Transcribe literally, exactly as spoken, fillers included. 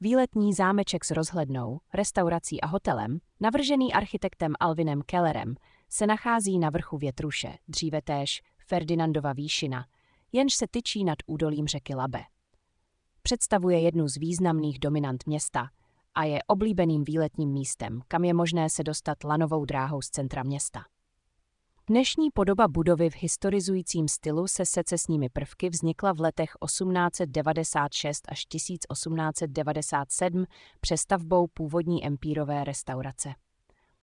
Výletní zámeček s rozhlednou, restaurací a hotelem, navržený architektem Alvinem Kellerem, se nachází na vrchu Větruše, dříve též Ferdinandova výšina, jenž se tyčí nad údolím řeky Labe. Představuje jednu z významných dominant města a je oblíbeným výletním místem, kam je možné se dostat lanovou dráhou z centra města. Dnešní podoba budovy v historizujícím stylu se secesními prvky vznikla v letech osmnáct set devadesát šest až tisíc osmnáct set devadesát sedm přestavbou původní empírové restaurace.